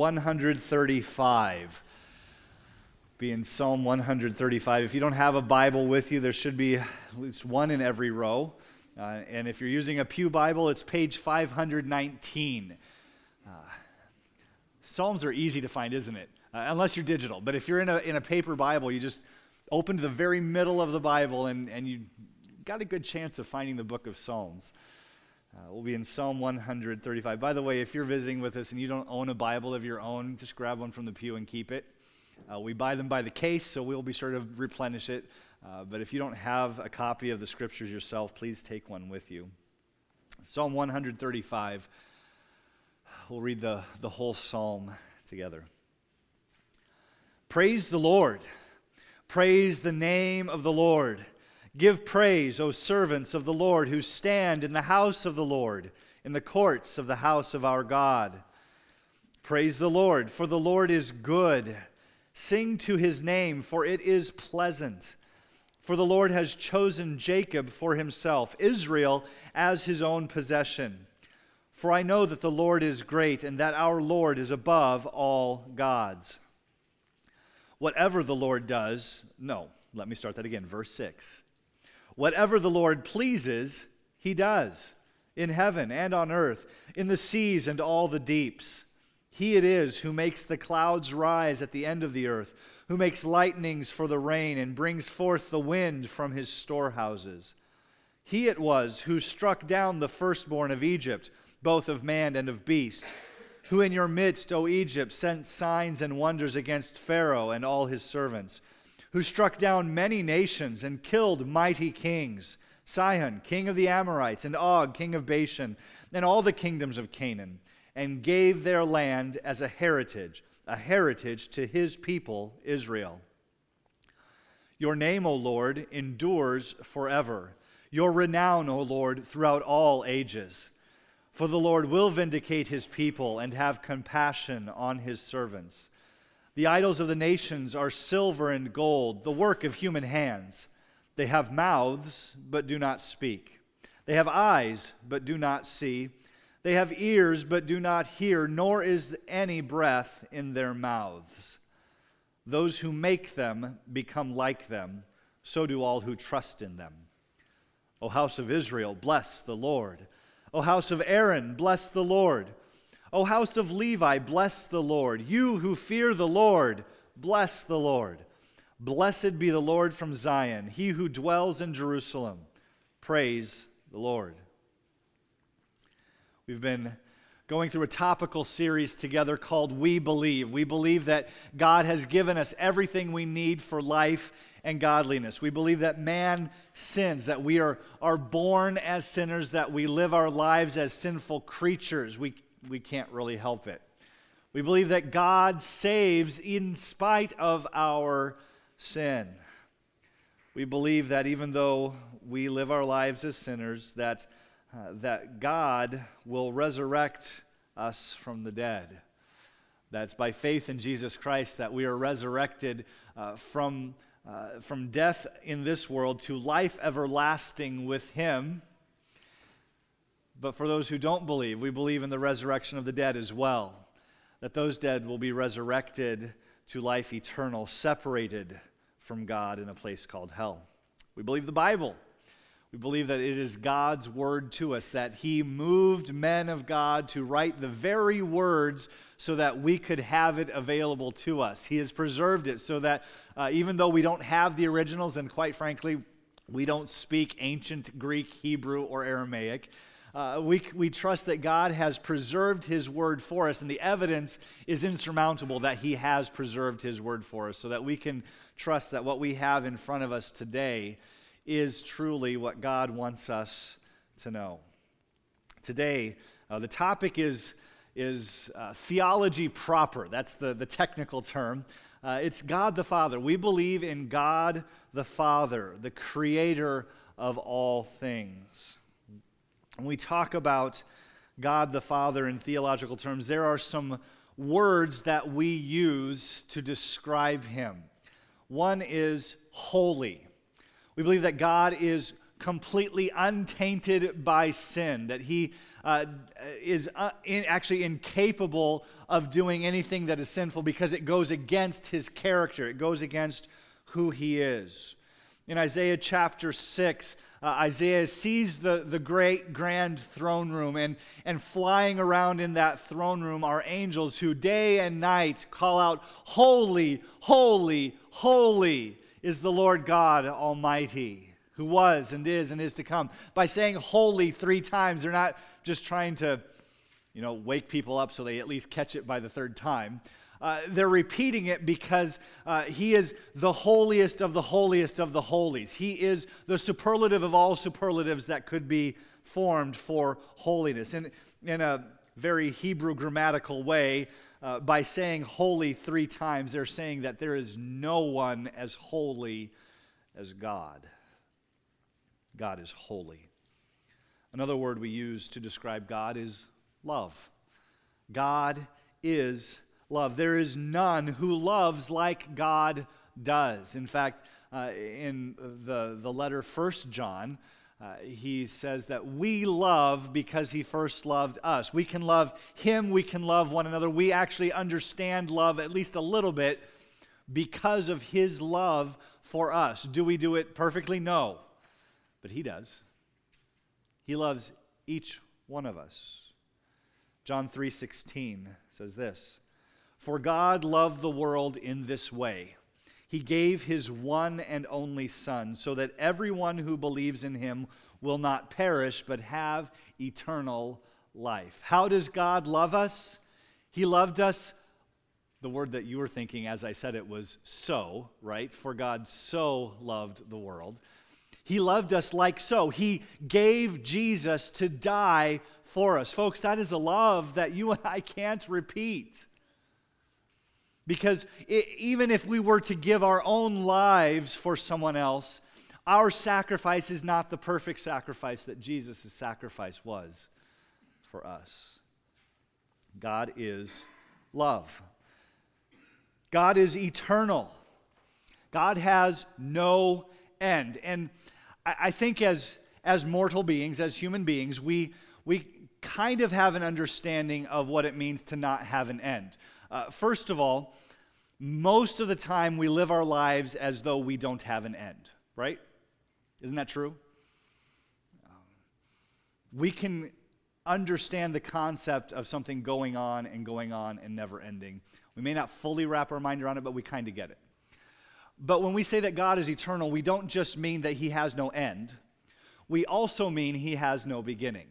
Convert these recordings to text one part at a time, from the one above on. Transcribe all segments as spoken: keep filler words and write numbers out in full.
one thirty-five. Be in Psalm one thirty-five. If you don't have a Bible with you, there should be at least one in every row. Uh, and if you're using a pew Bible, it's page five nineteen. Uh, Psalms are easy to find, isn't it? Uh, unless you're digital. But if you're in a in a paper Bible, you just open to the very middle of the Bible, and, and you got a good chance of finding the book of Psalms. Uh, we'll be in Psalm one thirty-five. By the way, if you're visiting with us and you don't own a Bible of your own, just grab one from the pew and keep it. Uh, we buy them by the case, so we'll be sure to replenish it. Uh, but if you don't have a copy of the Scriptures yourself, please take one with you. Psalm one thirty-five. We'll read the, the whole psalm together. Praise the Lord. Praise the name of the Lord. Give praise, O servants of the Lord, who stand in the house of the Lord, in the courts of the house of our God. Praise the Lord, for the Lord is good. Sing to his name, for it is pleasant. For the Lord has chosen Jacob for himself, Israel as his own possession. For I know that the Lord is great, and that our Lord is above all gods. Whatever the Lord does, no, let me start that again, verse six. Whatever the Lord pleases, he does, in heaven and on earth, in the seas and all the deeps. He it is who makes the clouds rise at the end of the earth, who makes lightnings for the rain and brings forth the wind from his storehouses. He it was who struck down the firstborn of Egypt, both of man and of beast, who in your midst, O Egypt, sent signs and wonders against Pharaoh and all his servants, who struck down many nations and killed mighty kings, Sihon, king of the Amorites, and Og, king of Bashan, and all the kingdoms of Canaan, and gave their land as a heritage, a heritage to his people Israel. Your name, O Lord, endures forever. Your renown, O Lord, throughout all ages. For the Lord will vindicate his people and have compassion on his servants. The idols of the nations are silver and gold, the work of human hands. They have mouths, but do not speak. They have eyes, but do not see. They have ears, but do not hear, nor is any breath in their mouths. Those who make them become like them, so do all who trust in them. O house of Israel, bless the Lord. O house of Aaron, bless the Lord. O house of Levi, bless the Lord. You who fear the Lord, bless the Lord. Blessed be the Lord from Zion, he who dwells in Jerusalem. Praise the Lord. We've been going through a topical series together called We Believe. We believe that God has given us everything we need for life and godliness. We believe that man sins, that we are, are born as sinners, that we live our lives as sinful creatures. We, we can't really help it. We believe that God saves in spite of our sin. We believe that even though we live our lives as sinners, that Uh, that God will resurrect us from the dead. That's by faith in Jesus Christ that we are resurrected uh, from, uh, from death in this world to life everlasting with him. But for those who don't believe, we believe in the resurrection of the dead as well, that those dead will be resurrected to life eternal, separated from God in a place called hell. We believe the Bible. We believe that it is God's word to us, that he moved men of God to write the very words so that we could have it available to us. He has preserved it so that uh, even though we don't have the originals, and quite frankly, we don't speak ancient Greek, Hebrew, or Aramaic, uh, we, we trust that God has preserved his word for us, and the evidence is insurmountable that he has preserved his word for us so that we can trust that what we have in front of us today is truly what God wants us to know. Today, uh, the topic is, is uh, theology proper. That's the, the technical term. Uh, it's God the Father. We believe in God the Father, the creator of all things. When we talk about God the Father in theological terms, there are some words that we use to describe him. One is holy. We believe that God is completely untainted by sin, that he uh, is uh, in, actually incapable of doing anything that is sinful because it goes against his character. It goes against who he is. In Isaiah chapter six, uh, Isaiah sees the, the great grand throne room, and, and flying around in that throne room are angels who day and night call out, "Holy, holy, holy is the Lord God Almighty, who was and is and is to come." By saying holy three times, they're not just trying to, you know, wake people up so they at least catch it by the third time. Uh, they're repeating it because uh, he is the holiest of the holiest of the holies. He is the superlative of all superlatives that could be formed for holiness. And in a very Hebrew grammatical way, uh, by saying holy three times, they're saying that there is no one as holy as God. God is holy. Another word we use to describe God is love. God is love. There is none who loves like God does. In fact, uh, in the, the letter First John, uh, he says that we love because he first loved us. We can love him, we can love one another. We actually understand love at least a little bit because of his love for us. Do we do it perfectly? No. But he does. He loves each one of us. John three sixteen says this, "For God loved the world in this way. He gave his one and only Son, so that everyone who believes in him will not perish, but have eternal life." How does God love us? He loved us. The word that you were thinking as I said it was so, right? For God so loved the world. He loved us like so. He gave Jesus to die for us. Folks, that is a love that you and I can't repeat. Because it, even if we were to give our own lives for someone else, our sacrifice is not the perfect sacrifice that Jesus' sacrifice was for us. God is love. God is eternal. God has no end. And I, I think as, as mortal beings, as human beings, we, we kind of have an understanding of what it means to not have an end. Uh, first of all, most of the time we live our lives as though we don't have an end, right? Isn't that true? Um, we can understand the concept of something going on and going on and never ending. We may not fully wrap our mind around it, but we kind of get it. But when we say that God is eternal, we don't just mean that he has no end. We also mean he has no beginning.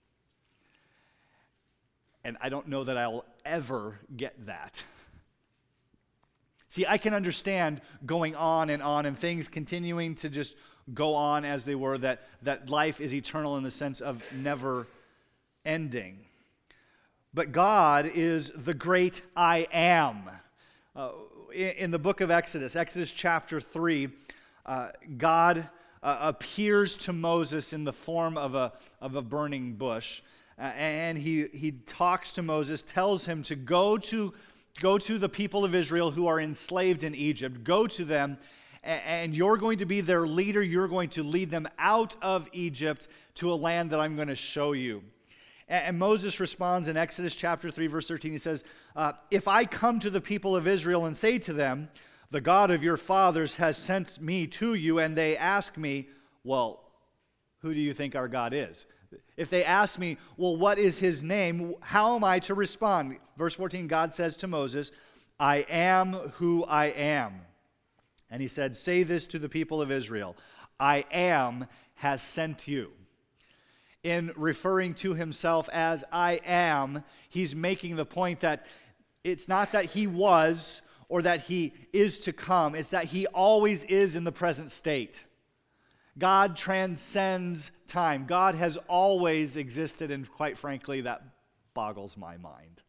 And I don't know that I'll ever get that. See, I can understand going on and on and things continuing to just go on as they were, that, that life is eternal in the sense of never ending. But God is the great I am. Uh, in, in the book of Exodus, Exodus chapter three, uh, God uh, appears to Moses in the form of a, of a burning bush. Uh, and he, he talks to Moses, tells him to go to Go to the people of Israel who are enslaved in Egypt. Go to them, and you're going to be their leader. You're going to lead them out of Egypt to a land that I'm going to show you. And Moses responds in Exodus chapter three, verse thirteen. He says, uh, if I come to the people of Israel and say to them, the God of your fathers has sent me to you, and they ask me, well, who do you think our God is? If they ask me, well, what is his name? How am I to respond? Verse fourteen, God says to Moses, I am who I am. And he said, say this to the people of Israel, I am has sent you. In referring to himself as I am, he's making the point that it's not that he was or that he is to come. It's that he always is in the present state. God transcends time. God has always existed, and quite frankly, that boggles my mind.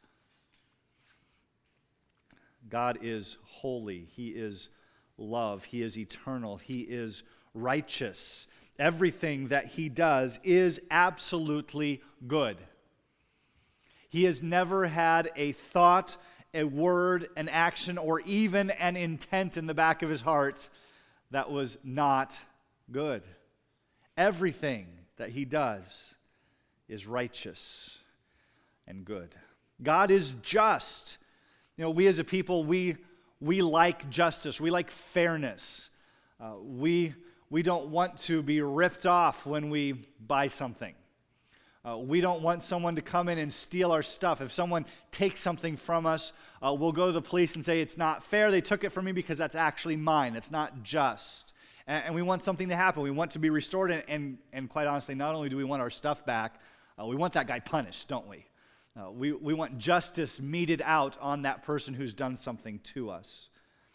God is holy. He is love. He is eternal. He is righteous. Everything that he does is absolutely good. He has never had a thought, a word, an action, or even an intent in the back of his heart that was not good. Everything that he does is righteous and good. God is just. You know, we as a people, we we like justice. We like fairness. Uh, we we don't want to be ripped off when we buy something. Uh, we don't want someone to come in and steal our stuff. If someone takes something from us, uh, we'll go to the police and say, it's not fair. They took it from me because that's actually mine. It's not just. And, and we want something to happen. We want to be restored. And, and, and quite honestly, not only do we want our stuff back, uh, we want that guy punished, don't we? Uh, we? We want justice meted out on that person who's done something to us.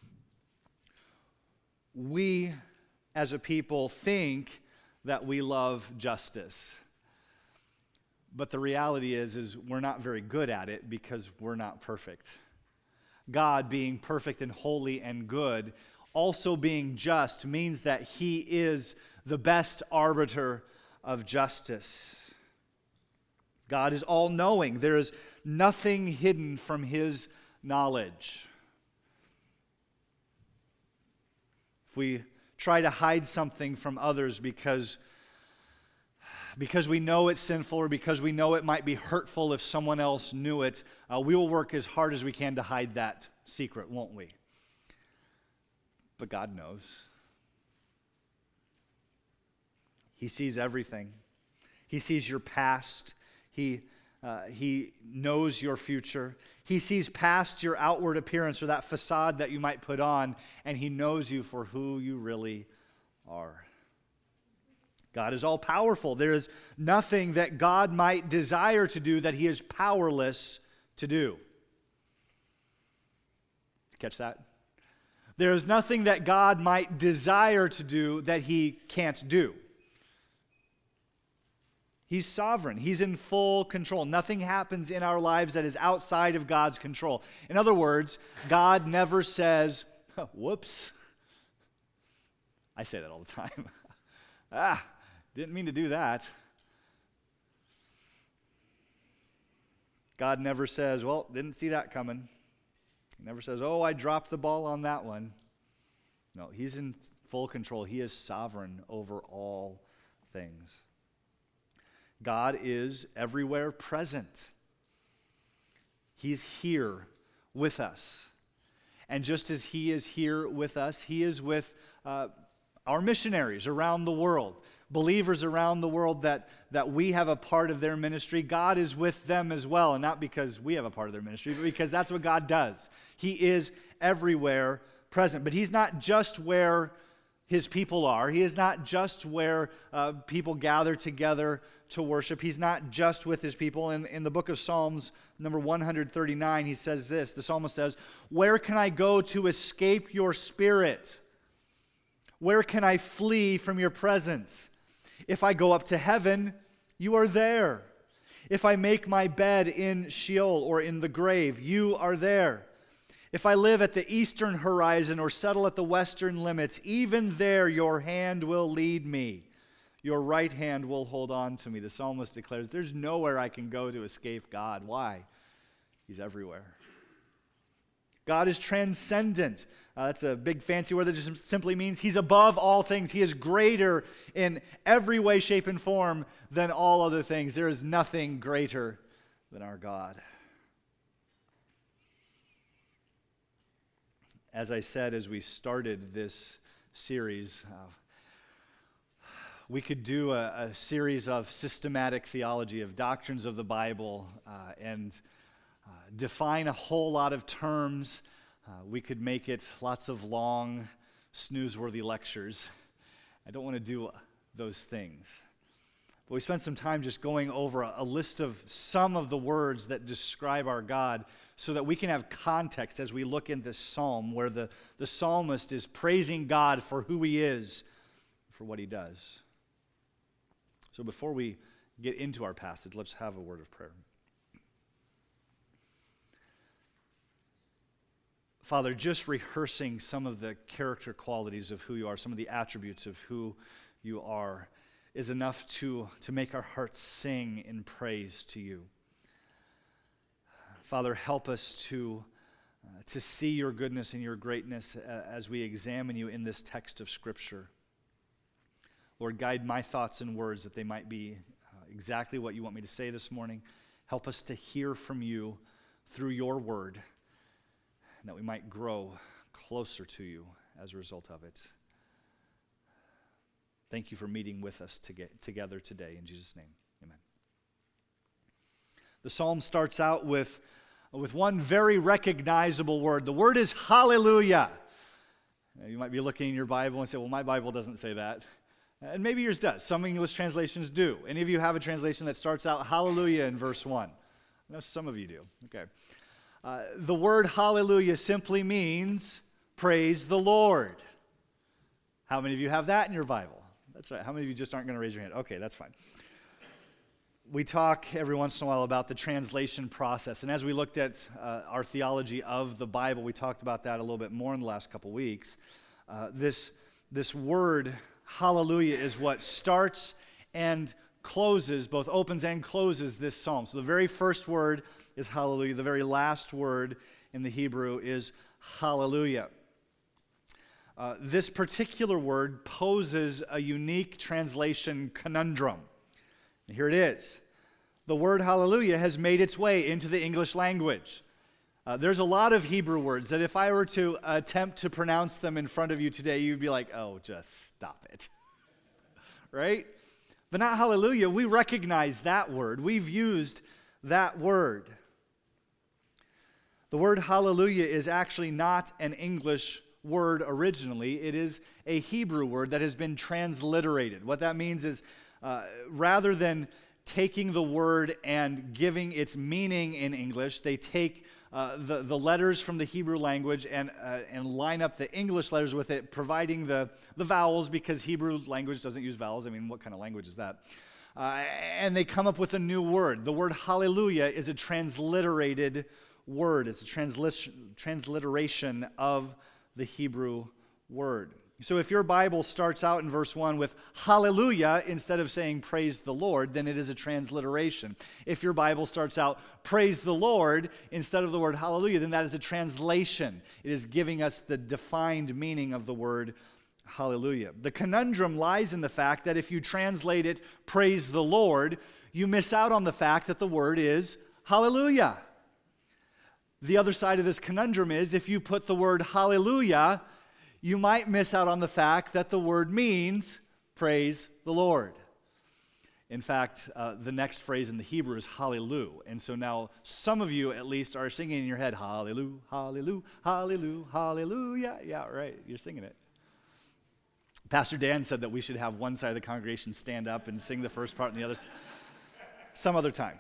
We, as a people, think that we love justice. But the reality is, is we're not very good at it because we're not perfect. God, being perfect and holy and good, also being just, means that he is the best arbiter of justice. God is all-knowing. There is nothing hidden from his knowledge. If we try to hide something from others because Because we know it's sinful or because we know it might be hurtful if someone else knew it, uh, we will work as hard as we can to hide that secret, won't we? But God knows. He sees everything. He sees your past. He, uh, he knows your future. He sees past your outward appearance or that facade that you might put on, and he knows you for who you really are. God is all-powerful. There is nothing that God might desire to do that he is powerless to do. Catch that? There is nothing that God might desire to do that he can't do. He's sovereign. He's in full control. Nothing happens in our lives that is outside of God's control. In other words, God never says, whoops. I say that all the time. ah. Didn't mean to do that. God never says, well, didn't see that coming. He never says, oh, I dropped the ball on that one. No, he's in full control. He is sovereign over all things. God is everywhere present. He's here with us. And just as he is here with us, he is with uh, our missionaries around the world. Believers around the world that, that we have a part of their ministry, God is with them as well. And not because we have a part of their ministry, but because that's what God does. He is everywhere present. But he's not just where his people are. He is not just where uh, people gather together to worship. He's not just with his people. In, in the book of Psalms, number one thirty-nine, he says this. The psalmist says, where can I go to escape your spirit? Where can I flee from your presence? If I go up to heaven, you are there. If I make my bed in Sheol or in the grave, you are there. If I live at the eastern horizon or settle at the western limits, even there your hand will lead me. Your right hand will hold on to me. The psalmist declares, there's nowhere I can go to escape God. Why? He's everywhere. God is transcendent. Uh, that's a big fancy word that just simply means he's above all things. He is greater in every way, shape, and form than all other things. There is nothing greater than our God. As I said as we started this series, uh, we could do a, a series of systematic theology, of doctrines of the Bible, uh, and Uh, define a whole lot of terms. Uh, we could make it lots of long, snooze-worthy lectures. I don't want to do those things. But we spent some time just going over a, a list of some of the words that describe our God so that we can have context as we look in this psalm where the, the psalmist is praising God for who he is, for what he does. So before we get into our passage, let's have a word of prayer. Father, just rehearsing some of the character qualities of who you are, some of the attributes of who you are, is enough to, to make our hearts sing in praise to you. Father, help us to, uh, to see your goodness and your greatness uh, as we examine you in this text of Scripture. Lord, guide my thoughts and words that they might be uh, exactly what you want me to say this morning. Help us to hear from you through your word, and that we might grow closer to you as a result of it. Thank you for meeting with us to get together today. In Jesus' name, amen. The psalm starts out with, with one very recognizable word. The word is hallelujah. You might be looking in your Bible and say, well, my Bible doesn't say that. And maybe yours does. Some English translations do. Any of you have a translation that starts out hallelujah in verse one? I know some of you do. Okay. Uh, the word hallelujah simply means praise the Lord. How many of you have that in your Bible? That's right. How many of you just aren't going to raise your hand? Okay, that's fine. We talk every once in a while about the translation process. And as we looked at uh, our theology of the Bible, we talked about that a little bit more in the last couple weeks. Uh, this, this word hallelujah is what starts and closes, both opens and closes this psalm. So the very first word is hallelujah. The very last word in the Hebrew is hallelujah. Uh, this particular word poses a unique translation conundrum. And here it is. The word hallelujah has made its way into the English language. Uh, there's a lot of Hebrew words that if I were to attempt to pronounce them in front of you today, you'd be like, oh, just stop it. Right? But not hallelujah. We recognize that word. We've used that word. The word hallelujah is actually not an English word originally. It is a Hebrew word that has been transliterated. What that means is uh, rather than taking the word and giving its meaning in English, they take uh, the, the letters from the Hebrew language and uh, and line up the English letters with it, providing the, the vowels, because Hebrew language doesn't use vowels. I mean, what kind of language is that? Uh, and they come up with a new word. The word hallelujah is a transliterated word. It's a transli- transliteration of the Hebrew word. So if your Bible starts out in verse one with hallelujah instead of saying praise the Lord, then it is a transliteration. If your Bible starts out praise the Lord instead of the word hallelujah, then that is a translation. It is giving us the defined meaning of the word hallelujah. The conundrum lies in the fact that if you translate it praise the Lord, you miss out on the fact that the word is hallelujah. The other side of this conundrum is if you put the word hallelujah, you might miss out on the fact that the word means praise the Lord. In fact, uh, the next phrase in the Hebrew is hallelujah. And so now some of you at least are singing in your head, hallelujah, hallelujah, hallelujah, hallelujah. Yeah, right, you're singing it. Pastor Dan said that we should have one side of the congregation stand up and sing the first part and the other some other time.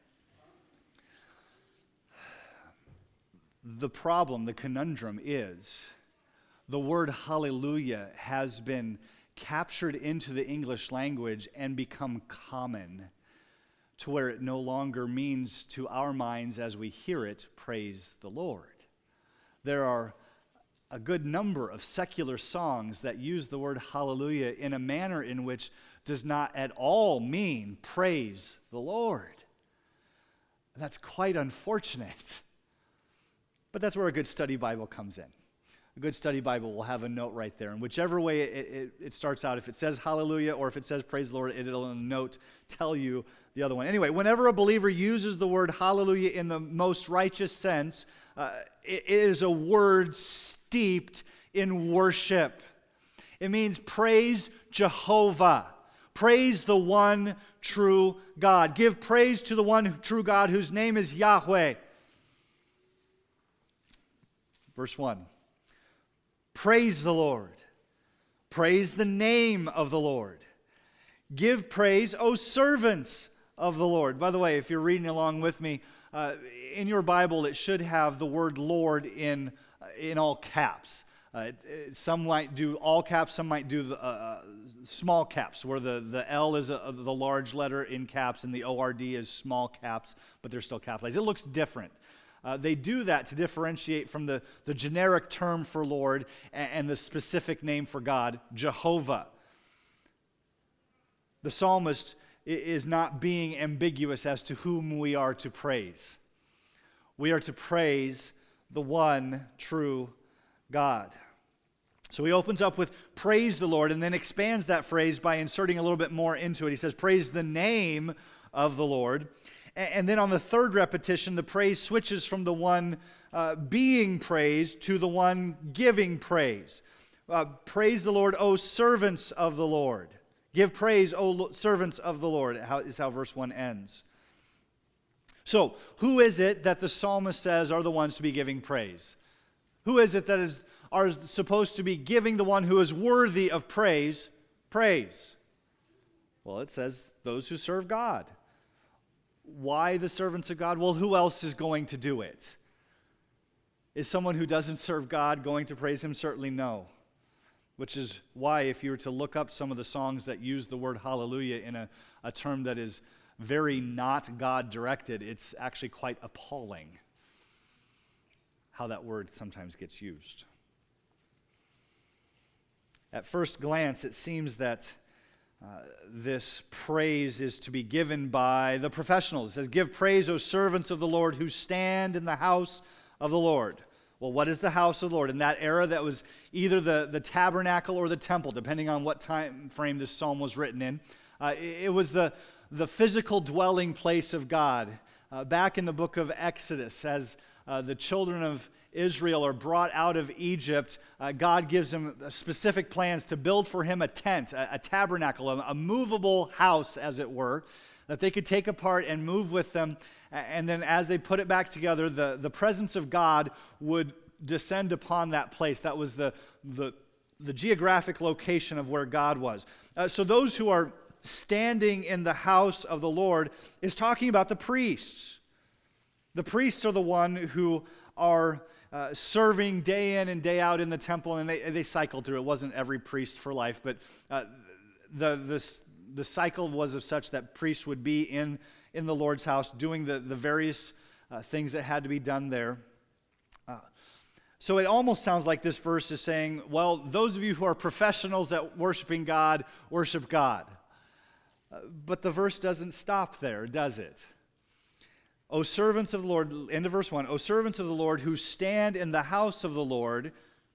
The problem, the conundrum is the word hallelujah has been captured into the English language and become common to where it no longer means to our minds as we hear it, praise the Lord. There are a good number of secular songs that use the word hallelujah in a manner in which does not at all mean praise the Lord. That's quite unfortunate. But that's where a good study Bible comes in. A good study Bible will have a note right there. And whichever way it, it, it starts out, if it says hallelujah or if it says praise the Lord, it'll in a note tell you the other one. Anyway, whenever a believer uses the word hallelujah in the most righteous sense, uh, it, it is a word steeped in worship. It means praise Jehovah. Praise the one true God. Give praise to the one true God whose name is Yahweh. Verse one. Praise the Lord. Praise the name of the Lord. Give praise, O servants of the Lord. By the way, if you're reading along with me, uh, in your Bible it should have the word Lord in, uh, in all caps. Uh, some might do all caps, some might do the, uh, small caps, where the, the L is a, the large letter in caps and the O R D is small caps, but they're still capitalized. It looks different. Uh, they do that to differentiate from the, the generic term for Lord and, and the specific name for God, Jehovah. The psalmist is not being ambiguous as to whom we are to praise. We are to praise the one true God. So he opens up with praise the Lord and then expands that phrase by inserting a little bit more into it. He says, praise the name of the Lord. And then on the third repetition, the praise switches from the one uh, being praised to the one giving praise. Uh, praise the Lord, O servants of the Lord. Give praise, O servants of the Lord, how, is how verse one ends. So, who is it that the psalmist says are the ones to be giving praise? Who is it that is are supposed to be giving the one who is worthy of praise, praise? Well, it says those who serve God. Why the servants of God? Well, who else is going to do it? Is someone who doesn't serve God going to praise him? Certainly no. Which is why if you were to look up some of the songs that use the word hallelujah in a, a term that is very not God-directed, it's actually quite appalling how that word sometimes gets used. At first glance, it seems that uh, this praise is to be given by the professionals. It says, give praise, O servants of the Lord, who stand in the house of the Lord. Well, what is the house of the Lord? In that era, that was either the, the tabernacle or the temple, depending on what time frame this psalm was written in. Uh, it, it was the, the physical dwelling place of God. Uh, back in the book of Exodus, as uh, the children of Israel are brought out of Egypt, uh, God gives them specific plans to build for him a tent, a, a tabernacle, a, a movable house, as it were, that they could take apart and move with them. And then as they put it back together, the, the presence of God would descend upon that place. That was the, the, the geographic location of where God was. Uh, so those who are standing in the house of the Lord is talking about the priests. The priests are the one who are Uh, serving day in and day out in the temple, and they, they cycled through. It wasn't every priest for life, but uh, the, the, the cycle was of such that priests would be in, in the Lord's house doing the, the various uh, things that had to be done there. Uh, so it almost sounds like this verse is saying, well, those of you who are professionals at worshiping God, worship God. Uh, but the verse doesn't stop there, does it? O servants of the Lord, end of verse one, O servants of the Lord who stand in the house of the Lord,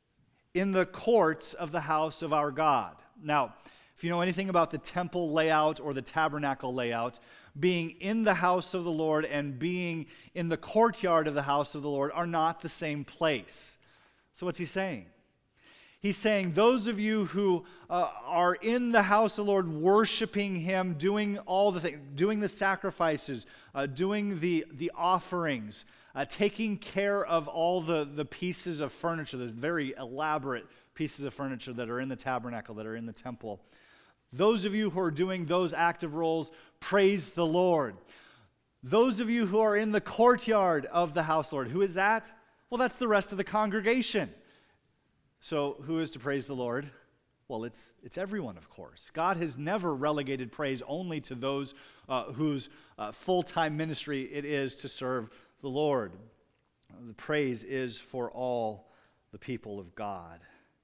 in the courts of the house of our God. Now, if you know anything about the temple layout or the tabernacle layout, being in the house of the Lord and being in the courtyard of the house of the Lord are not the same place. So what's he saying? He's saying, those of you who uh, are in the house of the Lord, worshiping him, doing all the things, doing the sacrifices, uh, doing the, the offerings, uh, taking care of all the, the pieces of furniture, those very elaborate pieces of furniture that are in the tabernacle, that are in the temple. Those of you who are doing those active roles, praise the Lord. Those of you who are in the courtyard of the house, Lord, who is that? Well, that's the rest of the congregation. So who is to praise the Lord? Well, it's it's everyone, of course. God has never relegated praise only to those uh, whose uh, full-time ministry it is to serve the Lord. Uh, the praise is for all the people of God.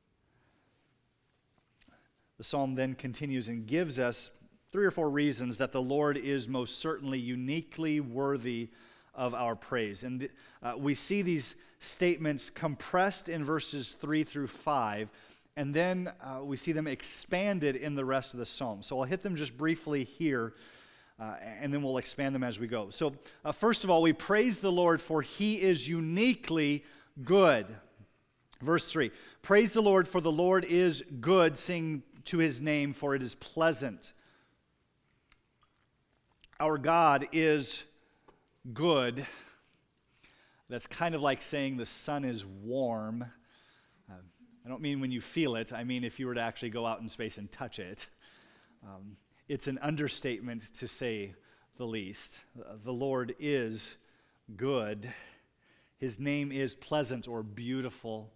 The psalm then continues and gives us three or four reasons that the Lord is most certainly uniquely worthy of our praise. And uh, we see these statements compressed in verses three through five, and then uh, we see them expanded in the rest of the psalm. So I'll hit them just briefly here, uh, and then we'll expand them as we go. So uh, first of all, we praise the Lord for he is uniquely good. Verse three, praise the Lord for the Lord is good, sing to his name, for it is pleasant. Our God is good. That's kind of like saying the sun is warm. Uh, I don't mean when you feel it. I mean if you were to actually go out in space and touch it. Um, it's an understatement to say the least. Uh, the Lord is good. His name is pleasant or beautiful.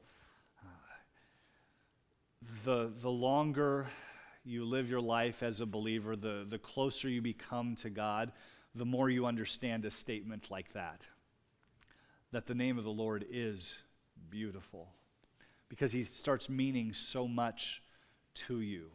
Uh, the, the longer you live your life as a believer, the, the closer you become to God, the more you understand a statement like that, that the name of the Lord is beautiful, because he starts meaning so much to you.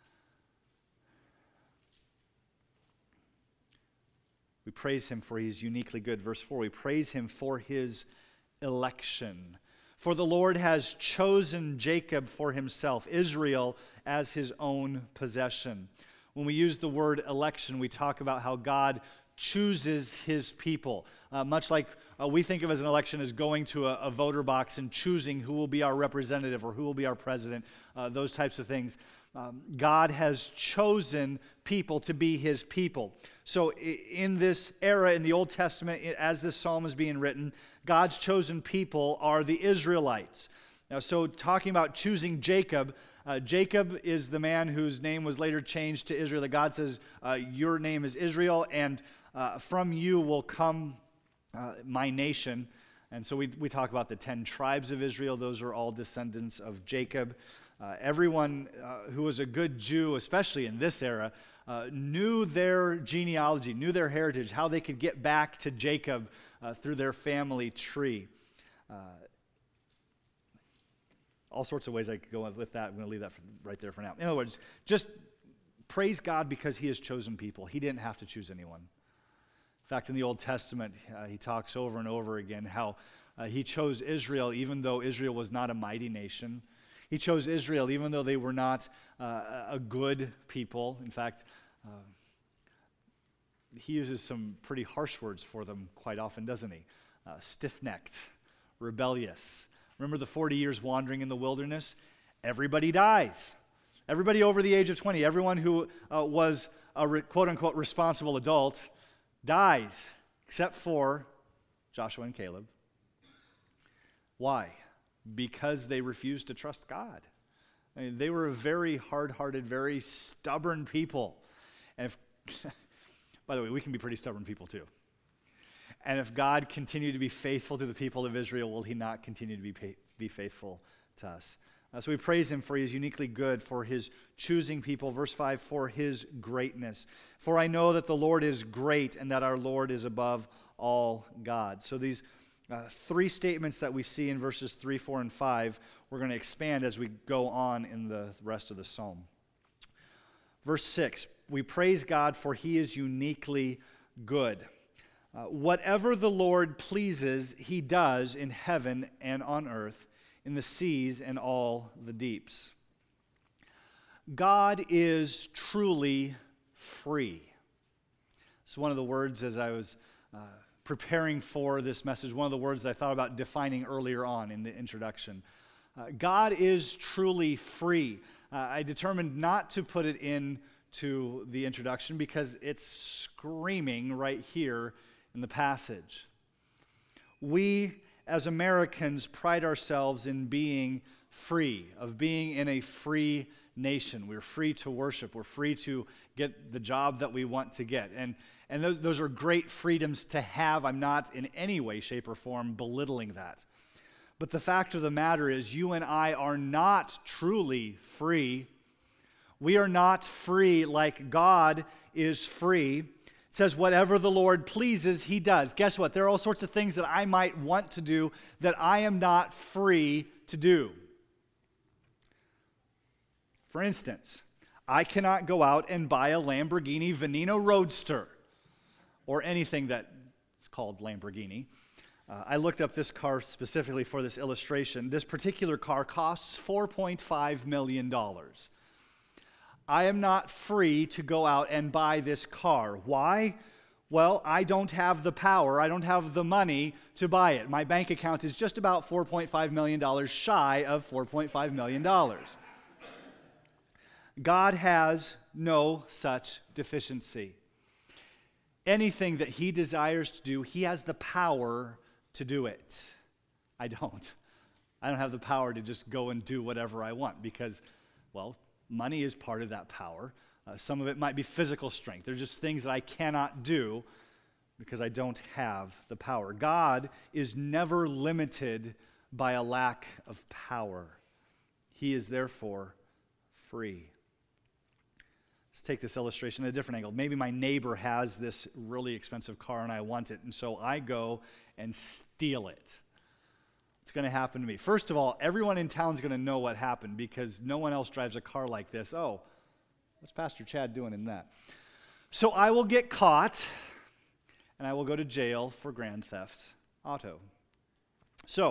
We praise him for he is uniquely good. Verse four, we praise him for his election, For the Lord has chosen Jacob for himself, Israel as his own possession. When we use the word election, we talk about how God chooses his people. Uh, much like uh, we think of as an election as going to a, a voter box and choosing who will be our representative or who will be our president, uh, those types of things. Um, God has chosen people to be his people. So in this era in the Old Testament, as this psalm is being written, God's chosen people are the Israelites. Now, so talking about choosing Jacob, uh, Jacob is the man whose name was later changed to Israel. That God says, uh, your name is Israel, and uh, from you will come uh, my nation. And so we, we talk about the ten tribes of Israel. Those are all descendants of Jacob. Uh, everyone uh, who was a good Jew, especially in this era, uh, knew their genealogy, knew their heritage, how they could get back to Jacob uh, through their family tree. Uh, all sorts of ways I could go with that. I'm going to leave that for, right there for now. In other words, just praise God because he has chosen people. He didn't have to choose anyone. In fact, in the Old Testament, uh, he talks over and over again how uh, he chose Israel even though Israel was not a mighty nation. He chose Israel even though they were not uh, a good people. In fact, uh, he uses some pretty harsh words for them quite often, doesn't he? Uh, stiff-necked, rebellious. Remember the forty years wandering in the wilderness? Everybody dies. Everybody over the age of twenty, everyone who uh, was a re- quote-unquote responsible adult dies, except for Joshua and Caleb. Why? Because they refused to trust God. I mean, they were a very hard-hearted, very stubborn people. And if, by the way, we can be pretty stubborn people too. And if God continued to be faithful to the people of Israel, will he not continue to be, pay, be faithful to us? Uh, so we praise him for he is uniquely good, for his choosing people. Verse five, for his greatness. For I know that the Lord is great and that our Lord is above all gods. So these Uh, three statements that we see in verses three, four, and five, we're going to expand as we go on in the rest of the psalm. Verse six, we praise God for he is uniquely good. Uh, whatever the Lord pleases, he does in heaven and on earth, in the seas and all the deeps. God is truly free. It's one of the words as I was Uh, preparing for this message, one of the words I thought about defining earlier on in the introduction. Uh, God is truly free. Uh, I determined not to put it into the introduction because it's screaming right here in the passage. We, as Americans, pride ourselves in being free, of being in a free nation. We're free to worship. We're free to get the job that we want to get. And And those, those are great freedoms to have. I'm not in any way, shape, or form belittling that. But the fact of the matter is, you and I are not truly free. We are not free like God is free. It says, whatever the Lord pleases, he does. Guess what? There are all sorts of things that I might want to do that I am not free to do. For instance, I cannot go out and buy a Lamborghini Veneno Roadster, or anything that's called Lamborghini. Uh, I looked up this car specifically for this illustration. This particular car costs four point five million dollars. I am not free to go out and buy this car. Why? Well, I don't have the power. I don't have the money to buy it. My bank account is just about four point five million dollars shy of four point five million dollars. God has no such deficiency. Anything that he desires to do, he has the power to do it. I don't. I don't have the power to just go and do whatever I want because, well, money is part of that power. Uh, some of it might be physical strength. There's just things that I cannot do because I don't have the power. God is never limited by a lack of power. He is therefore free. Let's take this illustration at a different angle. Maybe my neighbor has this really expensive car and I want it, and so I go and steal it. What's going to happen to me? First of all, everyone in town is going to know what happened because no one else drives a car like this. Oh, what's Pastor Chad doing in that? So I will get caught and I will go to jail for grand theft auto. So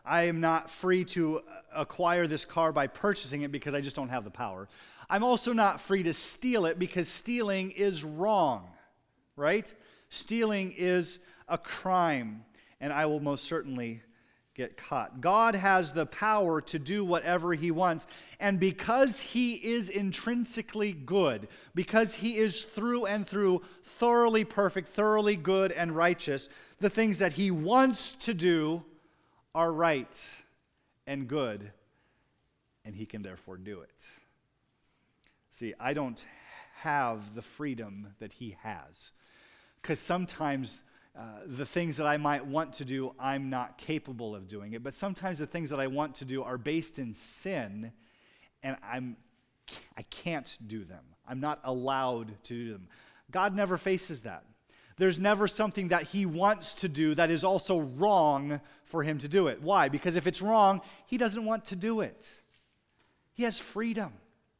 I am not free to acquire this car by purchasing it because I just don't have the power. I'm also not free to steal it because stealing is wrong, right? Stealing is a crime, and I will most certainly get caught. God has the power to do whatever he wants, and because he is intrinsically good, because he is through and through thoroughly perfect, thoroughly good and righteous, the things that he wants to do are right and good, and he can therefore do it. See, I don't have the freedom that he has, because sometimes uh, the things that I might want to do, I'm not capable of doing it, but sometimes the things that I want to do are based in sin, and I'm, I can't do them. I'm not allowed to do them. God never faces that. There's never something that he wants to do that is also wrong for him to do it. Why? Because if it's wrong, he doesn't want to do it. He has freedom.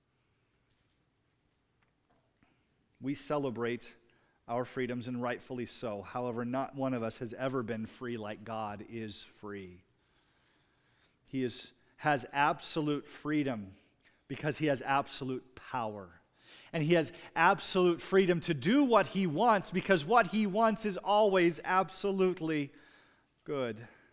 We celebrate our freedoms, and rightfully so. However, not one of us has ever been free like God is free. He is, has absolute freedom because he has absolute power. And he has absolute freedom to do what he wants because what he wants is always absolutely good.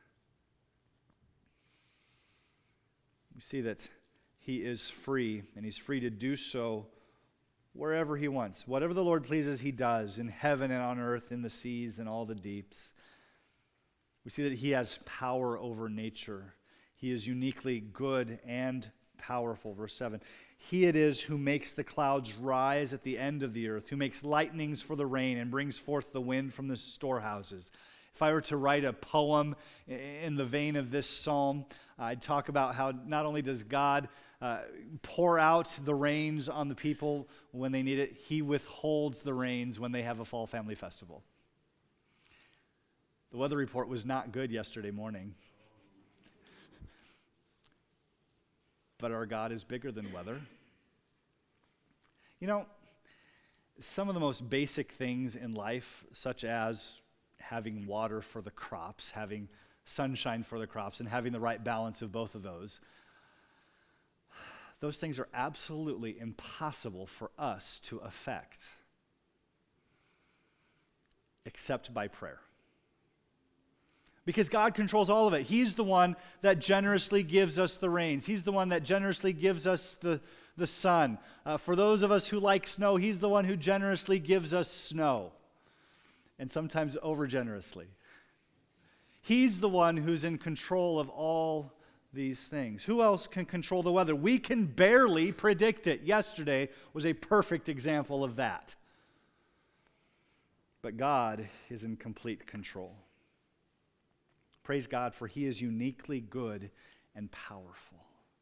We see that he is free, and he's free to do so wherever he wants. Whatever the Lord pleases, he does, in heaven and on earth, in the seas and all the deeps. We see that he has power over nature. He is uniquely good and powerful. Verse seven, he it is who makes the clouds rise at the end of the earth, who makes lightnings for the rain and brings forth the wind from the storehouses. If I were to write a poem in the vein of this psalm, I'd talk about how not only does God uh, pour out the rains on the people when they need it, he withholds the rains when they have a fall family festival. The weather report was not good yesterday morning. But our God is bigger than weather. You know, some of the most basic things in life, such as having water for the crops, having sunshine for the crops, and having the right balance of both of those, those things are absolutely impossible for us to affect, except by prayer. Because God controls all of it. He's the one that generously gives us the rains. He's the one that generously gives us the, the sun. Uh, for those of us who like snow, he's the one who generously gives us snow. And sometimes over-generously. He's the one who's in control of all these things. Who else can control the weather? We can barely predict it. Yesterday was a perfect example of that. But God is in complete control. Praise God, for he is uniquely good and powerful.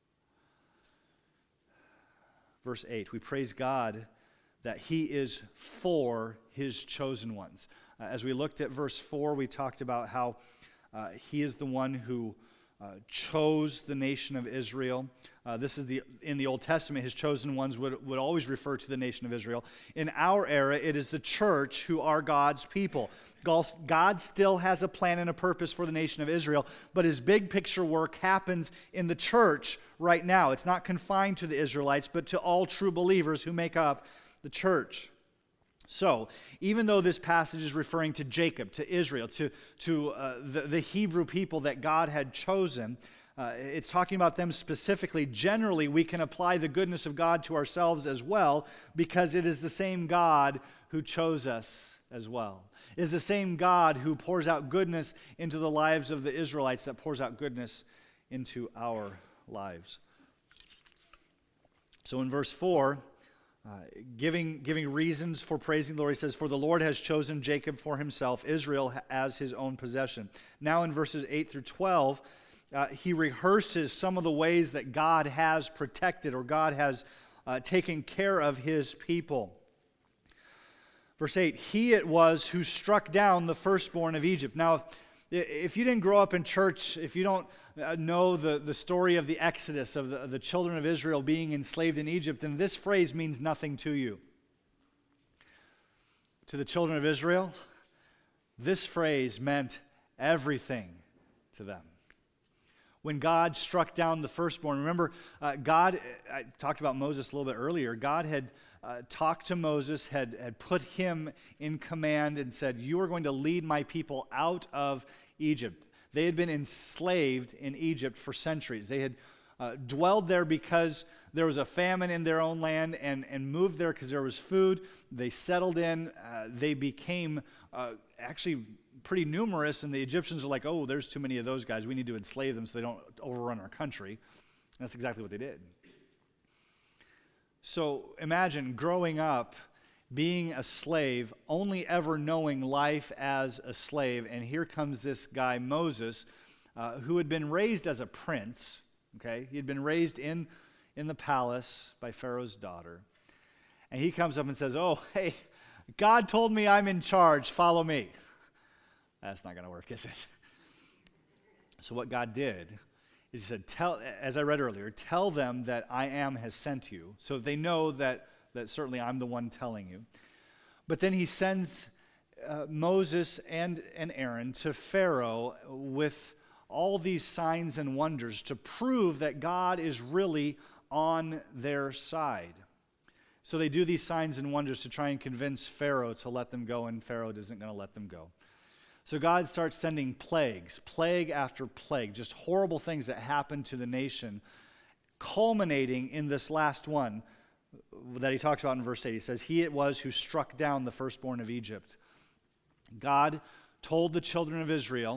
Verse eight, we praise God that he is for his chosen ones. Uh, as we looked at verse four, we talked about how uh, he is the one who uh, chose the nation of Israel. Uh, this is the in the Old Testament, his chosen ones would, would always refer to the nation of Israel. In our era, it is the church who are God's people. God still has a plan and a purpose for the nation of Israel, but his big picture work happens in the church right now. It's not confined to the Israelites, but to all true believers who make up the church. So, even though this passage is referring to Jacob, to Israel, to, to uh, the, the Hebrew people that God had chosen, uh, it's talking about them specifically. Generally, we can apply the goodness of God to ourselves as well, because it is the same God who chose us as well. It is the same God who pours out goodness into the lives of the Israelites that pours out goodness into our lives. So in verse four, Uh, giving, giving reasons for praising the Lord, he says, for the Lord has chosen Jacob for himself, Israel as his own possession. Now in verses eight through twelve, uh, he rehearses some of the ways that God has protected or God has uh, taken care of his people. Verse eight, he it was who struck down the firstborn of Egypt. Now, if, if you didn't grow up in church, if you don't Uh, know the, the story of the Exodus, of the, the children of Israel being enslaved in Egypt, then this phrase means nothing to you. To the children of Israel, this phrase meant everything to them. when God struck down the firstborn. Remember, uh, God, I talked about Moses a little bit earlier. God had uh, talked to Moses, had, had put him in command and said, you are going to lead my people out of Egypt. They had been enslaved in Egypt for centuries. They had uh, dwelled there because there was a famine in their own land and, and moved there because there was food. They settled in. Uh, they became uh, actually pretty numerous, and the Egyptians are like, oh, there's too many of those guys. We need to enslave them so they don't overrun our country. And that's exactly what they did. So imagine growing up, being a slave, only ever knowing life as a slave, and here comes this guy, Moses, uh, who had been raised as a prince, okay? He had been raised in, in the palace by Pharaoh's daughter. And he comes up and says, oh, hey, God told me I'm in charge, follow me. That's not going to work, is it? So what God did is he said, "Tell, as I read earlier, tell them that I am has sent you." So they know that, that certainly I'm the one telling you. But then he sends uh, Moses and, and Aaron to Pharaoh with all these signs and wonders to prove that God is really on their side. So they do these signs and wonders to try and convince Pharaoh to let them go, and Pharaoh isn't going to let them go. So God starts sending plagues, plague after plague, just horrible things that happen to the nation, culminating in this last one that he talks about in verse eight. He says, he it was who struck down the firstborn of Egypt. God told the children of Israel,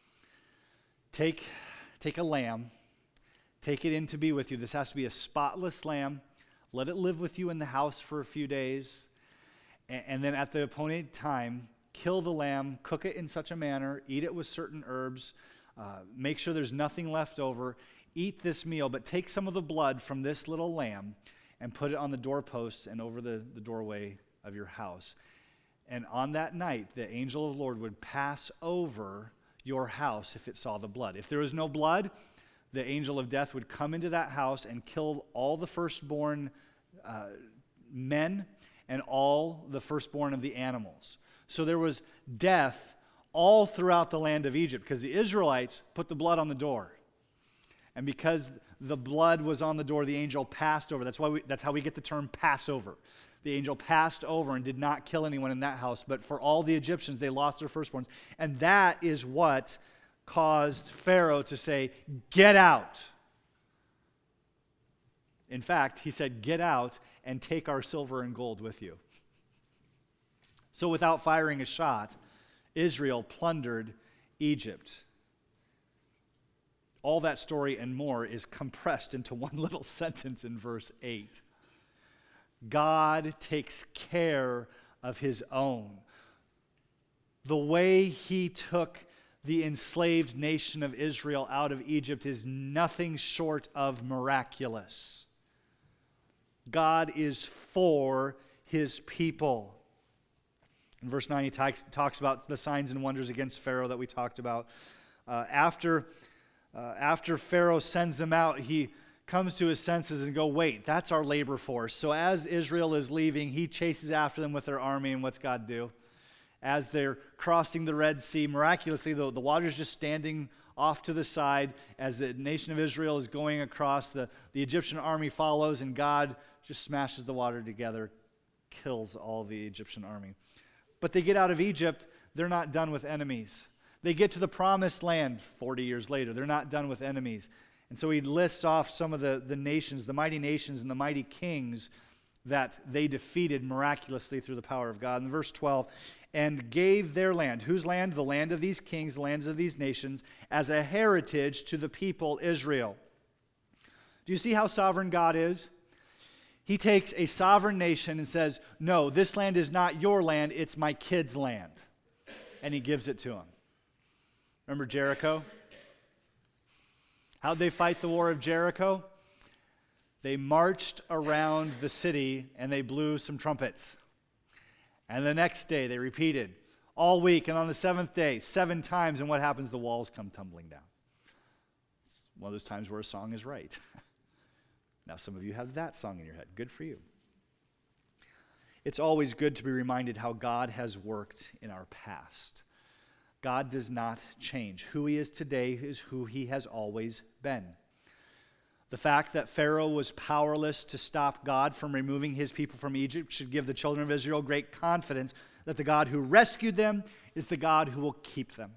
take, take a lamb, take it in to be with you. This has to be a spotless lamb. Let it live with you in the house for a few days. And, and then at the appointed time, kill the lamb, cook it in such a manner, eat it with certain herbs, uh, make sure there's nothing left over, eat this meal, but take some of the blood from this little lamb and put it on the doorposts and over the, the doorway of your house. And on that night, the angel of the Lord would pass over your house if it saw the blood. If there was no blood, the angel of death would come into that house and kill all the firstborn uh, men and all the firstborn of the animals. So there was death all throughout the land of Egypt because the Israelites put the blood on the door. And because the blood was on the door, the angel passed over. That's why we, that's how we get the term Passover. The angel passed over and did not kill anyone in that house. But for all the Egyptians, they lost their firstborns. And that is what caused Pharaoh to say, get out. In fact, he said, get out and take our silver and gold with you. So without firing a shot, Israel plundered Egypt. All that story and more is compressed into one little sentence in verse eight. God takes care of his own. The way he took the enslaved nation of Israel out of Egypt is nothing short of miraculous. God is for his people. In verse nine, he talks, talks about the signs and wonders against Pharaoh that we talked about. Uh, after, uh, after Pharaoh sends them out, he comes to his senses and go, wait, that's our labor force. So as Israel is leaving, he chases after them with their army, and what's God do? As they're crossing the Red Sea, miraculously, the, the water's just standing off to the side. As the nation of Israel is going across, the, the Egyptian army follows, and God just smashes the water together, kills all the Egyptian army. But they get out of Egypt, they're not done with enemies. They get to the promised land forty years later, they're not done with enemies. And so he lists off some of the, the nations, the mighty nations and the mighty kings that they defeated miraculously through the power of God. In verse twelve, and gave their land, whose land? The land of these kings, the lands of these nations, as a heritage to the people Israel. Do you see how sovereign God is? He takes a sovereign nation and says, no, this land is not your land, it's my kids' land. And he gives it to them. Remember Jericho? How'd they fight the war of Jericho? They marched around the city and they blew some trumpets. And the next day they repeated all week, and on the seventh day, seven times, and what happens? The walls come tumbling down. It's one of those times where a song is right. Now, some of you have that song in your head. Good for you. It's always good to be reminded how God has worked in our past. God does not change. Who he is today is who he has always been. The fact that Pharaoh was powerless to stop God from removing his people from Egypt should give the children of Israel great confidence that the God who rescued them is the God who will keep them.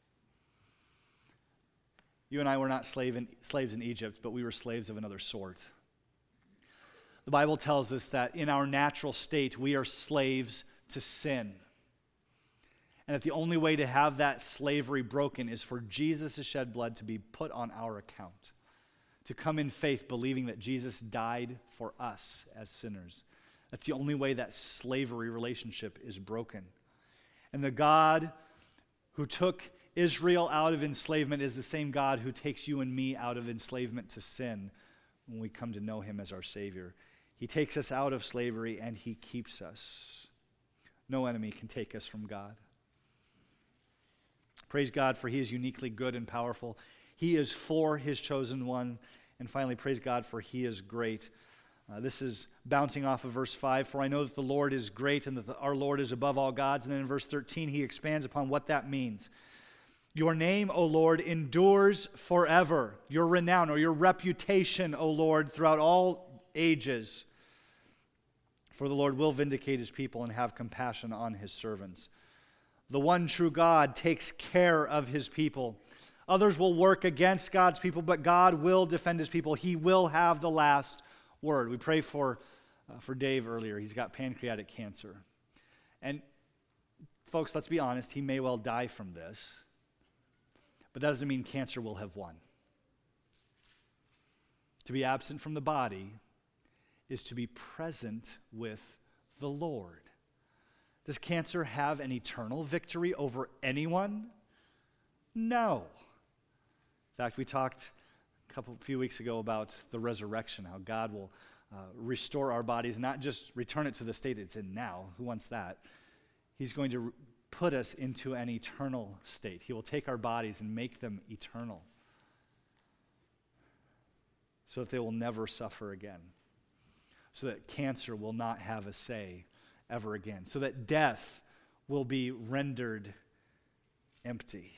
You and I were not slave in, slaves in Egypt, but we were slaves of another sort. The Bible tells us that in our natural state, we are slaves to sin. And that the only way to have that slavery broken is for Jesus' shed blood to be put on our account. To come in faith, believing that Jesus died for us as sinners. That's the only way that slavery relationship is broken. And the God who took Israel out of enslavement is the same God who takes you and me out of enslavement to sin when we come to know him as our Savior. He takes us out of slavery and he keeps us. No enemy can take us from God. Praise God, for he is uniquely good and powerful. He is for his chosen one. And finally, praise God, for he is great. Uh, this is bouncing off of verse five. For I know that the Lord is great and that the, our Lord is above all gods. And then in verse thirteen, he expands upon what that means. Your name, O Lord, endures forever. Your renown or your reputation, O Lord, throughout all ages. For the Lord will vindicate his people and have compassion on his servants. The one true God takes care of his people. Others will work against God's people, but God will defend his people. He will have the last word. We prayed for, uh, for Dave earlier. He's got pancreatic cancer. And folks, let's be honest, he may well die from this, but that doesn't mean cancer will have won. To be absent from the body is to be present with the Lord. Does cancer have an eternal victory over anyone? No. In fact, we talked a couple few weeks ago about the resurrection, how God will uh, restore our bodies, not just return it to the state it's in now. Who wants that? He's going to re- put us into an eternal state. He will take our bodies and make them eternal so that they will never suffer again, so that cancer will not have a say ever again, so that death will be rendered empty.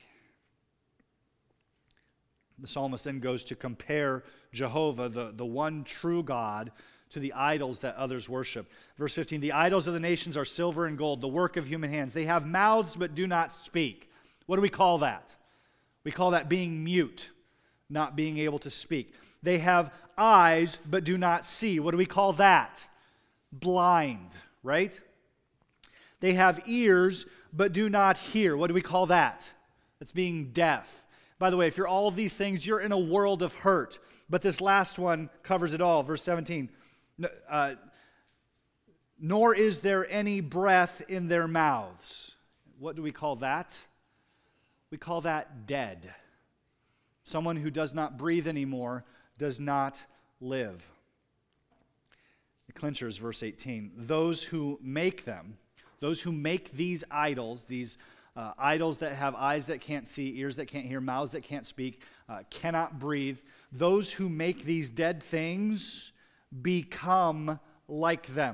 The psalmist then goes to compare Jehovah, the, the one true God, to the idols that others worship. Verse fifteen, the idols of the nations are silver and gold, the work of human hands. They have mouths but do not speak. What do we call that? We call that being mute, not being able to speak. They have eyes but do not see. What do we call that? Blind, right? They have ears but do not hear. What do we call that? That's being deaf. By the way, if you're all of these things, you're in a world of hurt. But this last one covers it all. Verse seventeen, uh, nor is there any breath in their mouths. What do we call that? We call that dead. Someone who does not breathe anymore does not live. The clincher is verse eighteen. Those who make them, those who make these idols, these uh, idols that have eyes that can't see, ears that can't hear, mouths that can't speak, uh, cannot breathe, those who make these dead things become like them.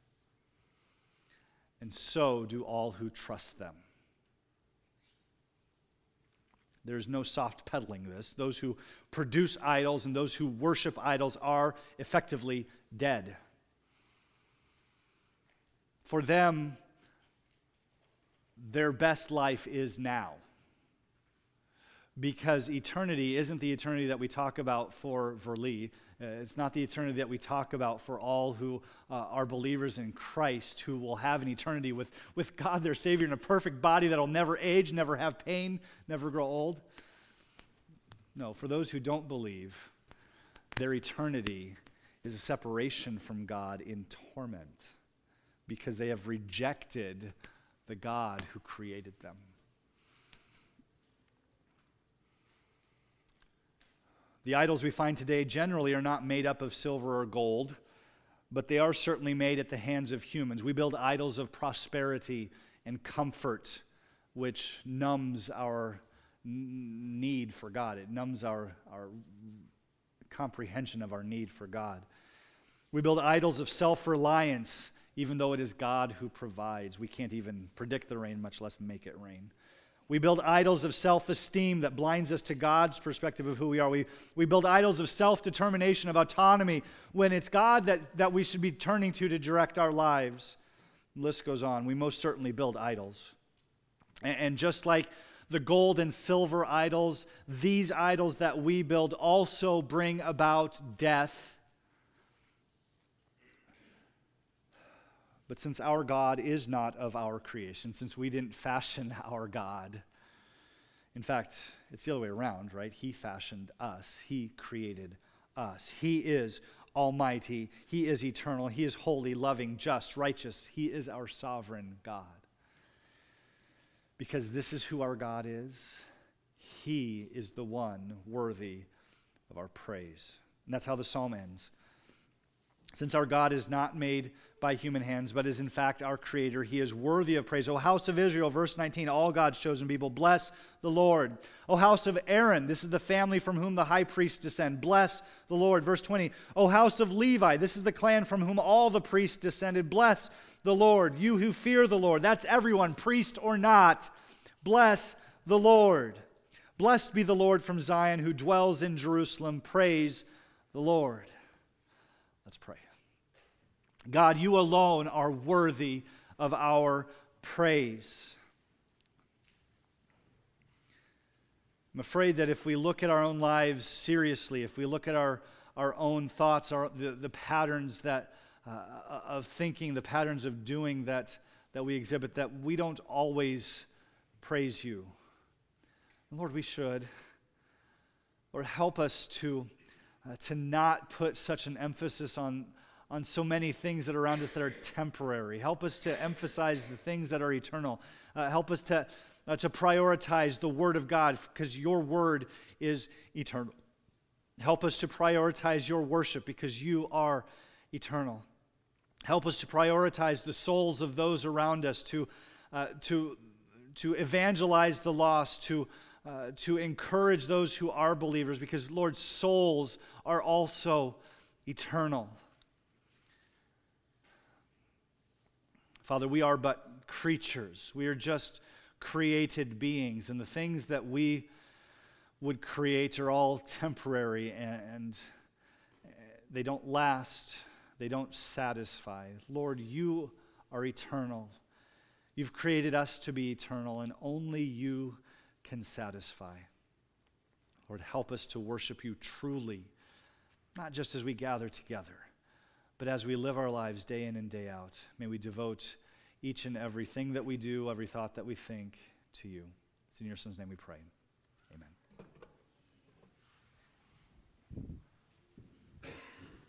And so do all who trust them. There's no soft peddling this. Those who produce idols and those who worship idols are effectively dead. For them, their best life is now. Because eternity isn't the eternity that we talk about for Verlee. Uh, it's not the eternity that we talk about for all who uh, are believers in Christ, who will have an eternity with, with God, their Savior, in a perfect body that will never age, never have pain, never grow old. No, for those who don't believe, their eternity is a separation from God in torment because they have rejected the God who created them. The idols we find today generally are not made up of silver or gold, but they are certainly made at the hands of humans. We build idols of prosperity and comfort, which numbs our n- need for God. It numbs our, our comprehension of our need for God. We build idols of self-reliance, even though it is God who provides. We can't even predict the rain, much less make it rain. We build idols of self-esteem that blinds us to God's perspective of who we are. We, we build idols of self-determination, of autonomy, when it's God that, that we should be turning to to direct our lives. The list goes on. We most certainly build idols. And, and just like the gold and silver idols, these idols that we build also bring about death. But since our God is not of our creation, since we didn't fashion our God, in fact, it's the other way around, right? He fashioned us. He created us. He is almighty. He is eternal. He is holy, loving, just, righteous. He is our sovereign God. Because this is who our God is, He is the one worthy of our praise. And that's how the psalm ends. Since our God is not made by human hands, but is in fact our Creator, He is worthy of praise. O house of Israel, verse nineteen, all God's chosen people, bless the Lord. O house of Aaron, this is the family from whom the high priests descend, bless the Lord. Verse twenty, O house of Levi, this is the clan from whom all the priests descended, bless the Lord. You who fear the Lord, that's everyone, priest or not, bless the Lord. Blessed be the Lord from Zion, who dwells in Jerusalem, praise the Lord. Let's pray. God, you alone are worthy of our praise. I'm afraid that if we look at our own lives seriously, if we look at our, our own thoughts, our, the, the patterns that, uh, of thinking, the patterns of doing that, that we exhibit, that we don't always praise you. Lord, we should. Lord, help us to Uh, to not put such an emphasis on, on so many things that are around us that are temporary. Help us to emphasize the things that are eternal. Uh, help us to, uh, to prioritize the Word of God, because your Word is eternal. Help us to prioritize your worship, because you are eternal. Help us to prioritize the souls of those around us, to, uh, to, to evangelize the lost, to Uh, to encourage those who are believers, because, Lord, souls are also eternal. Father, we are but creatures. We are just created beings, and the things that we would create are all temporary, and, and they don't last. They don't satisfy. Lord, you are eternal. You've created us to be eternal, and only you can satisfy. Lord, help us to worship you truly, not just as we gather together, but as we live our lives day in and day out. May we devote each and everything that we do, every thought that we think, to you. It's in your Son's name we pray.